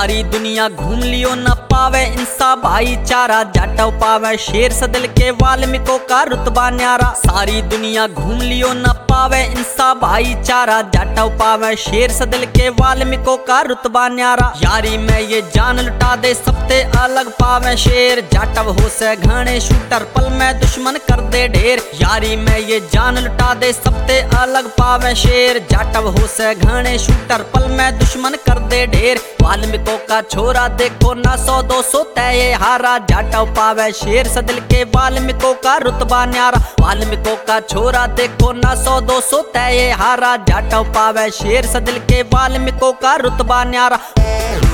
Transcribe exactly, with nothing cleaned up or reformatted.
सारी दुनिया घूम लियो न पावे इंसा भाईचारा, जाटव पावे शेर सदिल के वाल्मीको का रुतबा न्यारा। सारी दुनिया घूम लियो न पावे इंसा भाईचारा, जाटव पावे शेर सदिल के वाल्मीको का रुतबा न्यारा। यारी में ये जान लुटा दे सबसे अलग पावे शेर, जाटव हो से घने शूटर पल में दुश्मन कर दे ढेर। यारी में ये जान लुटा दे सबसे अलग पावे शेर, जाटव हो से घने शूटर पल में दुश्मन कर दे ढेर। वाल्मीको का छोरा देखो ना सौ दो सौ तय हारा, जाटव पावे शेर सदिल के वाल्मीको का रुतबा न्यारा। वाल्मीको का छोरा देखो ना सौ दो सौ तय हारा, जाटव पावे शेर सदिल के वाल्मीको का रुतबा न्यारा।